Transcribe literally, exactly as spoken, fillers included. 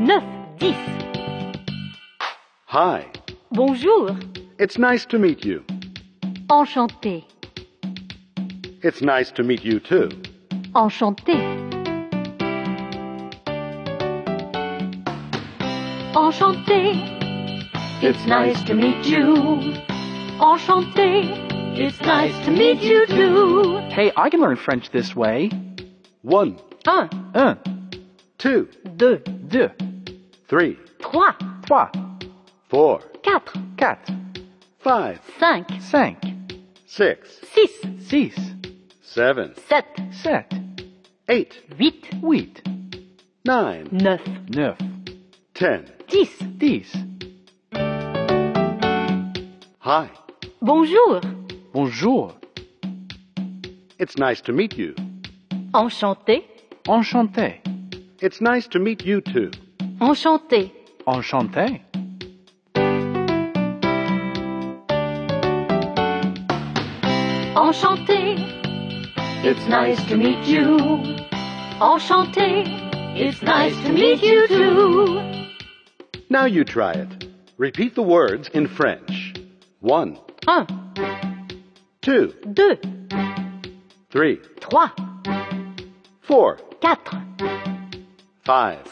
neuf, dix. Hi. Bonjour. It's nice to meet you. Enchanté. It's nice to meet you too. Enchanté. Enchanté. It's nice to meet you. Enchanté. It's nice to meet you too. Hey, I can learn French this way. One, Un, Un, two, deux, deux, three, trois, trois, four, quatre, quatre, five, cinq, cinq, six, six, six, seven, sept, sept, eight, huit, huit, nine, neuf, neuf, ten. dix. dix. Hi. Bonjour. Bonjour. It's nice to meet you. Enchanté. Enchanté. It's nice to meet you too. Enchanté. Enchanté. Enchanté. It's nice to meet you. Enchanté. It's nice to meet you too. Now you try it. Repeat the words in French. One, Un, two, deux, three, trois, four, quatre, five,